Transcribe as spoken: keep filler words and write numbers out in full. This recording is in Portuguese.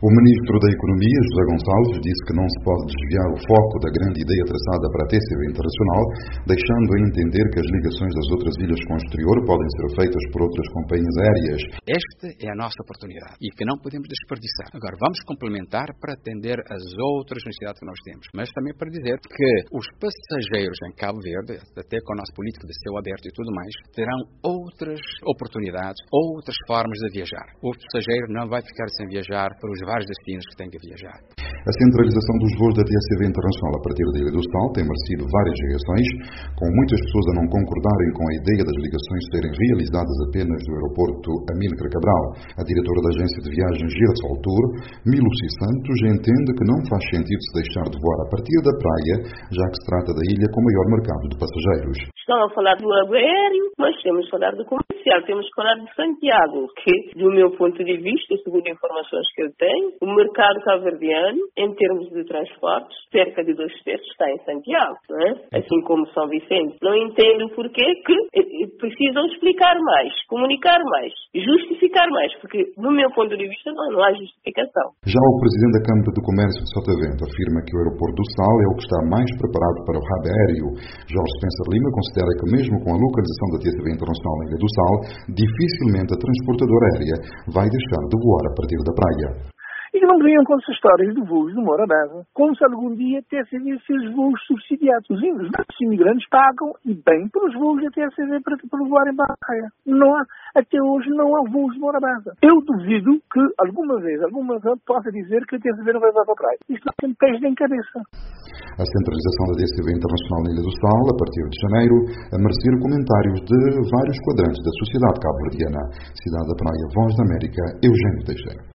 O ministro da Economia, José Gonçalves, disse que não se pode desviar o foco da grande ideia traçada para a T C V Internacional, deixando a entender que as ligações das outras ilhas com o exterior podem ser feitas por outras companhias aéreas. Esta é a nossa oportunidade e que não podemos desperdiçar. Agora, vamos complementar para atender as outras necessidades que nós temos, mas também para dizer que os passageiros em Cabo Verde, até com a nossa política de céu aberto e tudo mais, terão outras oportunidades, outras formas de viajar. O passageiro não vai ficar sem viajar para os vários destinos que tem que viajar. A centralização dos voos da T C V Internacional a partir da Ilha do Sal tem merecido várias reações, com muitas pessoas a não concordarem com a ideia das ligações serem realizadas apenas do aeroporto Amílcar Cabral. A diretora da agência de viagens Girassol Tour, Miluci Santos, entende que não faz sentido se deixar de voar a partir da praia, já que se trata da ilha com maior mercado de passageiros. Estão a falar do aéreo, mas temos que falar do comercial, temos que falar de Santiago, que, do meu ponto de vista, segundo informações que eu tenho, o mercado cabo-verdiano, em termos de transportes, cerca de dois terços está em Santiago, não é? Assim como São Vicente. Não entendo porquê que precisam explicar mais, comunicar mais, justificar mais, porque, do meu ponto de vista, não, não há justificação. Já o presidente da Câmara de Comércio de Sotavento afirma que o aeroporto do Sal é o que está mais preparado para o hub aéreo. Jorge Spencer Lima considera que, mesmo com a localização da T C V Internacional na Ilha do Sal, dificilmente a transportadora aérea vai deixar de voar a partir da praia. E que não venham com essas histórias de voos de Morabeza, como se algum dia a T C V fez voos subsidiados. Os imigrantes pagam, e bem, pelos voos da T C V para, para voarem para a praia. Não há, até hoje não há voos de Morabeza. Eu duvido que alguma vez, alguma vez, possa dizer que a T C V não vai voar para a praia. Isto não tem pés nem cabeça. A centralização da T C V Internacional na Ilha do Sal, a partir de janeiro, a merecer comentários de vários quadrantes da sociedade cabo-verdiana. Cidade da Praia, Voz da América, Eugênio Teixeira.